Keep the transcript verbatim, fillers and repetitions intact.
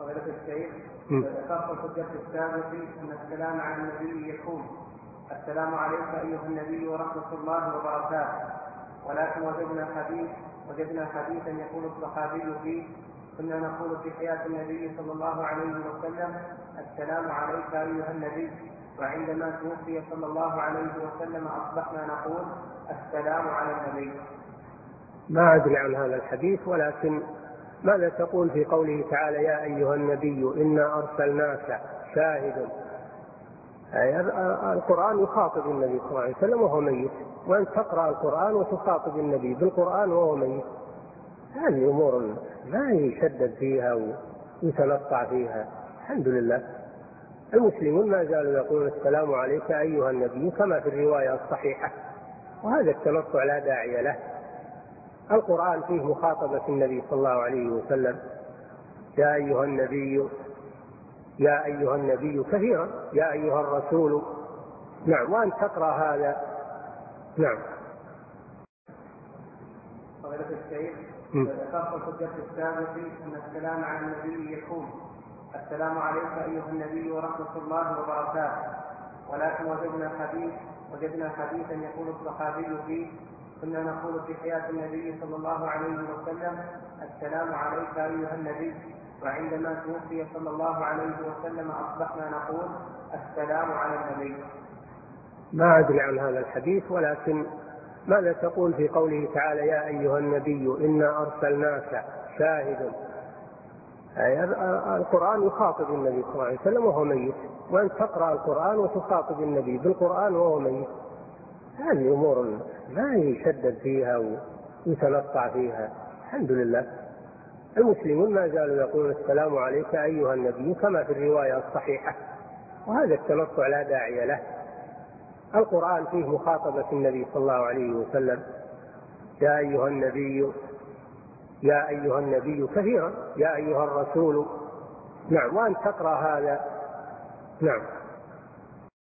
فضيلة الشيخ، ذكرت في الدرس السابق أن السلام على النبي يكون السلام عليك أيها النبي ورحمة الله وبركاته، ولكن وجدنا حديث وجدنا حديثا يقول الصحابي فيه: كنا نقول في حياة النبي صلى الله عليه وسلم السلام عليك أيها النبي، وعندما توفي صلى الله عليه وسلم أصبحنا نقول السلام على النبي. ما أدري عن هذا الحديث، ولكن ماذا تقول في قوله تعالى: يا أيها النبي إنا أرسلناك شاهدا؟ القرآن يخاطب النبي صلى الله عليه وسلم وهو ميت، وأن تقرأ القرآن وتخاطب النبي بالقرآن وهو ميت، هذه أمور ما يشدد فيها ويتنطع فيها. الحمد لله المسلمون ما زالوا يقولون السلام عليك أيها النبي كما في الرواية الصحيحة، وهذا التنطع لا داعي له. القرآن فيه مخاطبة النبي صلى الله عليه وسلم: يا أيها النبي يا أيها النبي كثيرا، يا أيها الرسول. نعم، وأن تقرأ هذا. نعم. فضيلة الشيخ، ذكرت في الدرس السابق أن السلام على النبي يكون السلام عليك أيها النبي ورحمة الله وبركاته، ولكن وجدنا حديث وجدنا حديثا يقول الصحابي فيه: كنا نقول في حياة النبي صلى الله عليه وسلم السلام عليك أيها النبي، وعندما توفي صلى الله عليه وسلم أصبحنا نقول السلام على النبي. ما أدري عن هذا الحديث، ولكن ماذا تقول في قوله تعالى: يا أيها النبي إنا أرسلناك شاهدا؟ القرآن يخاطب النبي صلى الله عليه وسلم وهو ميت، وأن تقرأ القرآن وتخاطب النبي بالقرآن وهو ميت، هذه أمور ما يشدد فيها ويتنطع فيها. الحمد لله المسلمون ما زالوا يقولون السلام عليك أيها النبي كما في الرواية الصحيحة، وهذا التنطع لا داعي له. القرآن فيه مخاطبة النبي صلى الله عليه وسلم: يا أيها النبي يا أيها النبي كثيرا، يا أيها الرسول. نعم، وأن تقرأ هذا. نعم.